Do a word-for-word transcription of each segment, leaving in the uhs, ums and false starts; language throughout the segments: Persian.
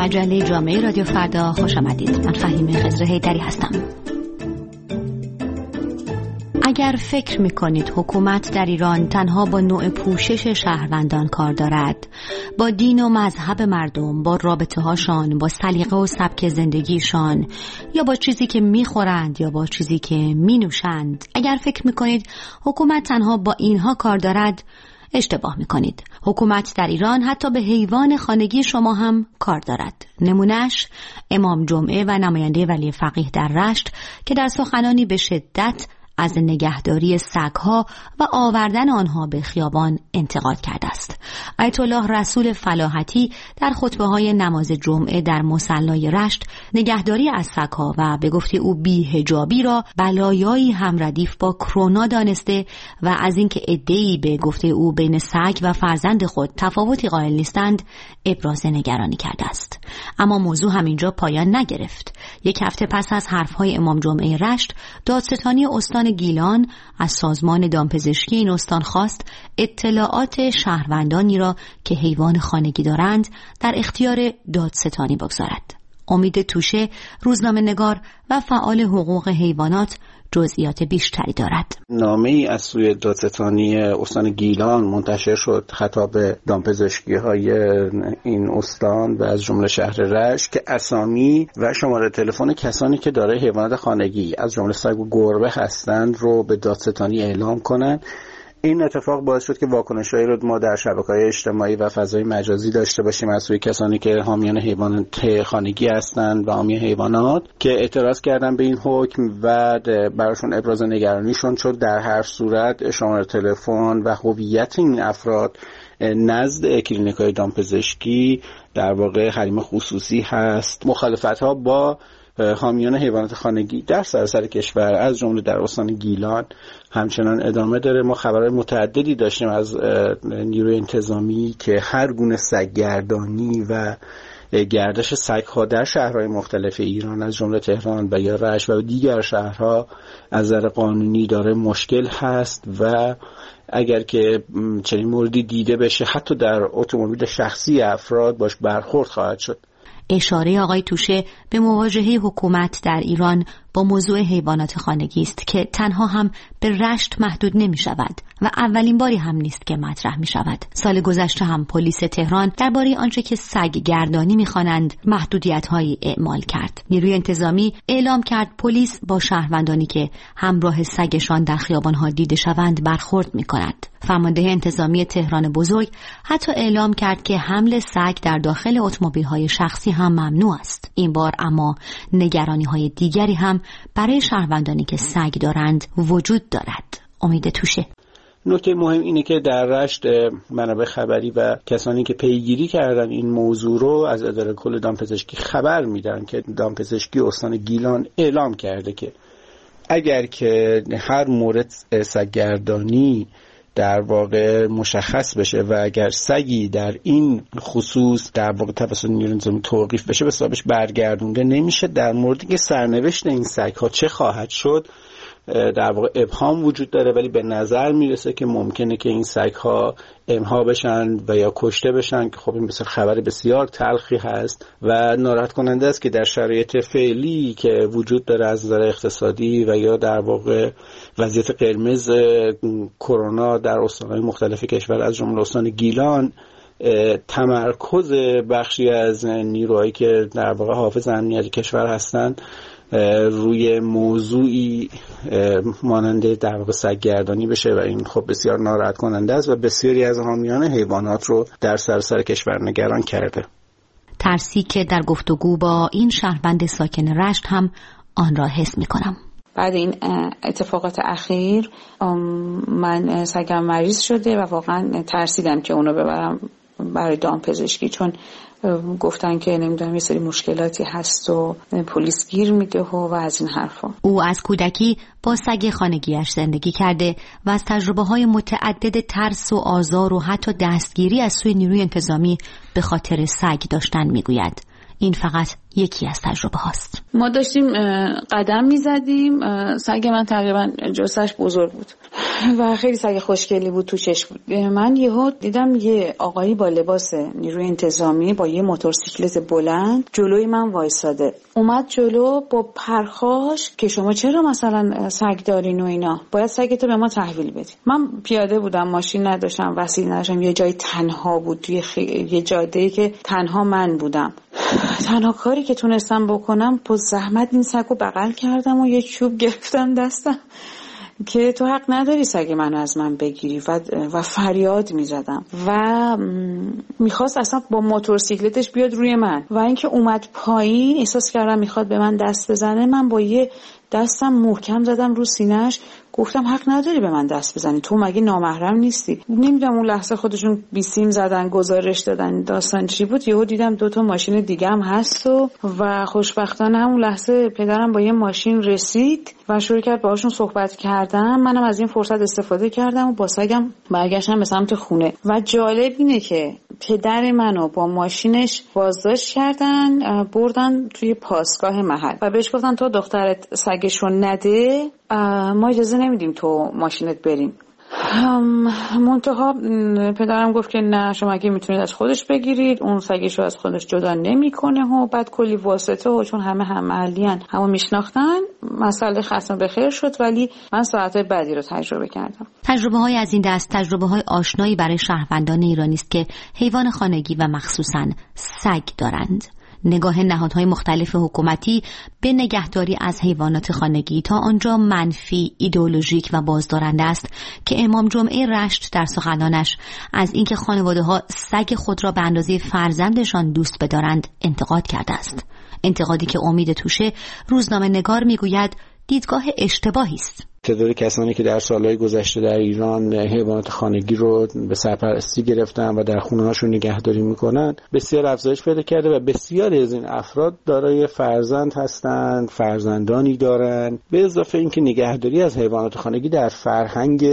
مجله جامعه رادیو فردا خوش آمدید. من فهیمه خضر حیدری هستم. اگر فکر می‌کنید حکومت در ایران تنها با نوع پوشش شهروندان کار دارد، با دین و مذهب مردم، با رابطه‌هاشان، با سلیقه و سبک زندگیشان، یا با چیزی که می‌خورند یا با چیزی که می‌نوشند، اگر فکر می‌کنید حکومت تنها با اینها کار دارد، اشتباه می‌کنید. حکومت در ایران حتی به حیوان خانگی شما هم کار دارد. نمونهش امام جمعه و نماینده ولی فقیه در رشت که در سخنانی به شدت از نگهداری سگ‌ها و آوردن آنها به خیابان انتقاد کرده است. آیت الله رسول فلاحتی در خطبه‌های نماز جمعه در مصلی رشت نگهداری از سگ‌ها و به گفته او بی‌حجابی را بلایایی هم ردیف با کرونا دانسته و از اینکه عده‌ای به گفته او بین سگ و فرزند خود تفاوتی قائل نیستند ابراز نگرانی کرده است. اما موضوع همینجا پایان نگرفت. یک هفته پس از حرف‌های امام جمعه رشت، دادستانی استان گیلان از سازمان دامپزشکی این استان خواست اطلاعات شهروندانی را که حیوان خانگی دارند در اختیار دادستانی بگذارد. امید توشه، روزنامه‌نگار و فعال حقوق حیوانات، جزئیات بیشتری دارد. نامه‌ای از سوی دادستانی استان گیلان منتشر شد خطاب دامپزشکی‌های این استان و از جمله شهر رشت که اسامی و شماره تلفن کسانی که دارای حیوانات خانگی از جمله سگ و گربه هستند رو به دادستانی اعلام کنند. این اتفاق باعث شد که واکنش‌هایی رو ما در شبکه‌های اجتماعی و فضای مجازی داشته باشیم از سوی کسانی که حامیان حیوانات خانگی هستند و حامی حیوانات که اعتراض کردن به این حکم و براشون ابراز نگرانیشون شد. در هر صورت شماره تلفن و هویت این افراد نزد کلینیک‌های دامپزشکی در واقع حریم خصوصی هست. مخالفت‌ها با حامیان حیوانات خانگی در سراسر کشور از جمله در استان گیلان همچنان ادامه داره. ما خبرهای متعددی داشتیم از نیروی انتظامی که هر گونه سگ‌گردانی و گردش سگ‌ها در شهرهای مختلف ایران از جمله تهران و یا رشت و دیگر شهرها از نظر قانونی داره مشکل هست و اگر که چنین موردی دیده بشه حتی در اتومبیل شخصی افراد باش برخورد خواهد شد. اشاره آقای توشه به مواجهه حکومت در ایران با موضوع حیوانات خانگی است که تنها هم به رشت محدود نمی شود و اولین باری هم نیست که مطرح می شود. سال گذشته هم پلیس تهران درباره آنچه که سگ گردانی می خوانند محدودیت هایی اعمال کرد. نیروی انتظامی اعلام کرد پلیس با شهروندانی که همراه سگشان در خیابان ها دیده شوند برخورد می کند. فرمانده انتظامی تهران بزرگ حتی اعلام کرد که حمل سگ در داخل اتومبیل‌های شخصی هم ممنوع است. این بار اما نگرانی‌های دیگری هم برای شهروندانی که سگ دارند وجود دارد. امید توشه. نکته مهم اینه که در رشت منابع خبری و کسانی که پیگیری کردن این موضوع رو از اداره کل دامپزشکی خبر میدن که دامپزشکی استان گیلان اعلام کرده که اگر که هر مورد سگ‌گردانی در واقع مشخص بشه و اگر سگی در این خصوص در واقع توسط نیروی انتظامی توقیف بشه به حسابش برگردونده نمیشه. در موردی که سرنوشت این سگ‌ها چه خواهد شد در واقع ابهام وجود داره، ولی به نظر میرسه که ممکنه که این سگ‌ها امها بشن و یا کشته بشن که خب این بسیار خبر بسیار تلخی هست و ناراحت کننده است که در شرایط فعلی که وجود داره از نظر اقتصادی و یا در واقع وضعیت قرمز کرونا در استان‌های مختلف کشور از جمله استان گیلان تمرکز بخشی از نیروهایی که در واقع حافظ امنیت کشور هستند روی موضوعی مانند در واقع سگ‌گردانی بشه و این خب بسیار ناراحت کننده است و بسیاری از حامیان حیوانات رو در سراسر کشور نگران کرده. ترسی که در گفتگو با این شهروند ساکن رشت هم آن را حس می‌کنم. بعد این اتفاقات اخیر من سگم مریض شده و واقعا ترسیدم که اونو ببرم برای دامپزشکی، چون گفتن که نمیدونم یه سری مشکلاتی هست و پلیس گیر میده و از این حرفا. او از کودکی با سگ خانگیش زندگی کرده و از تجربه های متعدد ترس و آزار و حتی دستگیری از سوی نیروی انتظامی به خاطر سگ داشتن میگوید. این فقط یکی از تجربه هاست. ما داشتیم قدم میزدیم، سگ من تقریبا جثه‌اش بزرگ بود و خیلی سگ خوشگلی بود، تو چشم بود. من یهو دیدم یه آقایی با لباس نیروی انتظامی با یه موتورسیکلت بلند جلوی من وایساده. اومد جلو با پرخاش که شما چرا مثلا سگ دارین و اینا، باید سگتو به ما تحویل بدی. من پیاده بودم، ماشین نداشتم، وسیله نداشتم، یه جای تنها بود، توی خی... یه جاده‌ای که تنها من بودم. تنها کاری که تونستم بکنم با زحمت این سگو بغل کردم و یه چوب گرفتم دستم که تو حق نداری سگ منو از من بگیری و, و فریاد میزدم و میخواست اصلا با موتورسیکلتش بیاد روی من و اینکه اومد پایین احساس کردم میخواد به من دست بزنه. من با یه دستم محکم زدم رو سینه‌اش، گفتم حق نداری به من دست بزنی، تو مگه نامحرم نیستی؟ نمیدونم اون لحظه خودشون بیسیم زدن، گزارش دادن داستان چی بود. یهو دیدم دو تا ماشین دیگه هم هست و و خوشبختانه همون لحظه پدرم با یه ماشین رسید و شروع کرد باهاشون صحبت کردم. منم از این فرصت استفاده کردم و با سگم برگشتم به سمت خونه. و جالب اینه که پدر منو با ماشینش بازداشت کردن، بردن توی پاسگاه محل و بهش گفتن تو دخترت سگشو نده، ما اجازه نمیدیم تو ماشینت بریم. منتها پدرم گفت که نه، شما اگه میتونید از خودش بگیرید، اون سگشو از خودش جدا نمیکنه و بعد کلی واسطه و چون همه هم محلیان همو میشناختن مسئله ختم به خیر شد. ولی من ساعتهای بعدی رو تجربه کردم. تجربه های از این دست تجربه های آشنایی برای شهروندان ایرانی است که حیوان خانگی و مخصوصاً سگ دارند. نگاه نهادهای مختلف حکومتی به نگهداری از حیوانات خانگی تا آنجا منفی، ایدئولوژیک و بازدارنده است که امام جمعه رشت در سخنانش از اینکه خانواده‌ها سگ خود را به اندازه فرزندشان دوست بدارند انتقاد کرده است. انتقادی که امید توشه روزنامه نگار میگوید دیدگاه اشتباهی است. تعداد کسانی که در سالهای گذشته در ایران حیوانات خانگی رو به سرپرستی گرفتن و در خونه‌هاشون نگهداری میکنن بسیار افزایش پیدا کرده و بسیاری از این افراد دارای فرزند هستند، فرزندانی دارند. به اضافه اینکه نگهداری از حیوانات خانگی در فرهنگ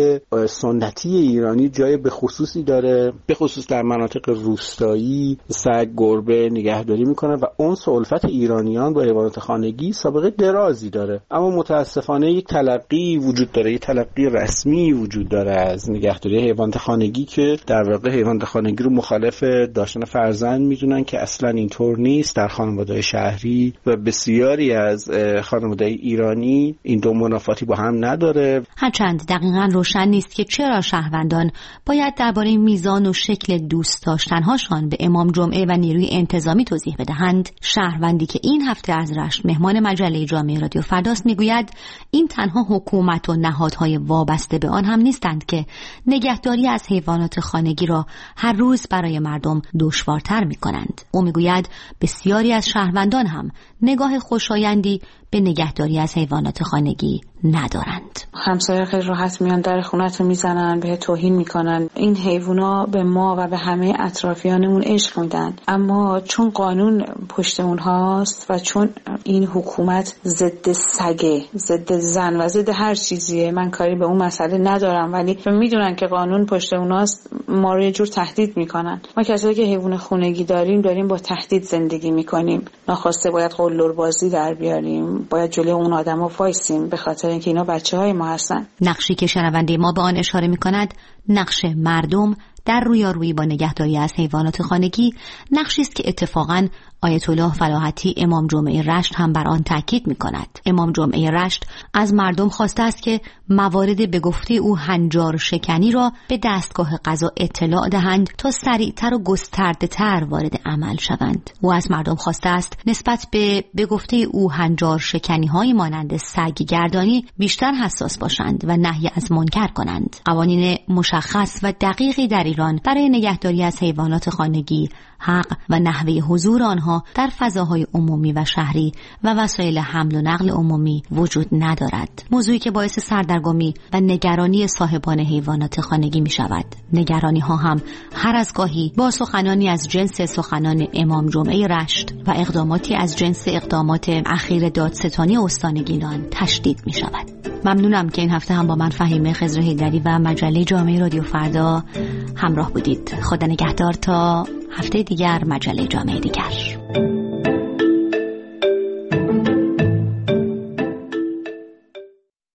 سنتی ایرانی جای به خصوصی داره، به خصوص در مناطق روستایی سگ، گربه نگهداری میکنن و انس و الفت ایرانیان با حیوانات خانگی سابقه درازی داره. اما متاسفانه یک تلقی وجود داره، یه تلقی رسمی وجود داره از نگهداری حیوانات خانگی که در واقع حیوانات خانگی رو مخالف داشتن فرزند میدونن که اصلا اینطور نیست. در خانواده‌های شهری و بسیاری از خانواده‌های ایرانی این دو منافاتی با هم نداره. هرچند دقیقاً روشن نیست که چرا شهروندان باید درباره میزان و شکل دوست داشتن‌هاشان به امام جمعه و نیروی انتظامی توضیح بدهند. شهروندی که این هفته از رشت مهمان مجله جامعه رادیو فرداست میگوید این تنها حکومت و نهادهای وابسته به آن هم نیستند که نگهداری از حیوانات خانگی را هر روز برای مردم دشوارتر می کنند. او می گوید بسیاری از شهروندان هم نگاه خوشایندی به نگهداری از حیوانات خانگی ندارند. همسایه خیلی راحت میان در خونه‌تو میزنن، به توهین میکنن. این حیونا به ما و به همه اطرافیانمون عشق میدن، اما چون قانون پشت اونهاست و چون این حکومت ضد سگه، ضد زن و ضد هر چیزیه، من کاری به اون مسئله ندارم، ولی میدونن که قانون پشت اونهاست ما رو یه جور تهدید میکنن. ما کسایی که حیوان خونگی داریم داریم با تهدید زندگی میکنیم. ناخواسته باید قلدر بازی در بیاریم، باید جلوی اون آدما وایسیم به خاطر اینکه اینا بچه‌های ما هستن. نقشی که شنونده ما به آن اشاره می‌کند نقش مردم در رویارویی با نگهداری از حیوانات خانگی، نقشی است که اتفاقاً آیت الله فلاحتی امام جمعه رشت هم بر آن تاکید می‌کند. امام جمعه رشت از مردم خواسته است که موارد به گفته او هنجار شکنی را به دستگاه قضا اطلاع دهند تا سریعتر و گسترده‌تر وارد عمل شوند. او از مردم خواسته است نسبت به به گفته او هنجار شکنی‌های مانند سگ گردانی بیشتر حساس باشند و نهی از منکر کنند. قوانین مشخص و دقیقی در ایران برای نگهداری از حیوانات خانگی، حق و نحوه حضور آنها در فضاهای عمومی و شهری و وسایل حمل و نقل عمومی وجود ندارد. موضوعی که باعث سردرگمی و نگرانی صاحبان حیوانات خانگی می شود. نگرانی ها هم هر از گاهی با سخنانی از جنس سخنان امام جمعه رشت و اقداماتی از جنس اقدامات اخیر دادستانی استان گیلان تشدید می شود. ممنونم که این هفته هم با من فهیمه خضر حیدری و مجله جامعه رادیو فردا همراه بودید. خدا نگهدار تا هفته دیگر، مجله جامعه دیگر.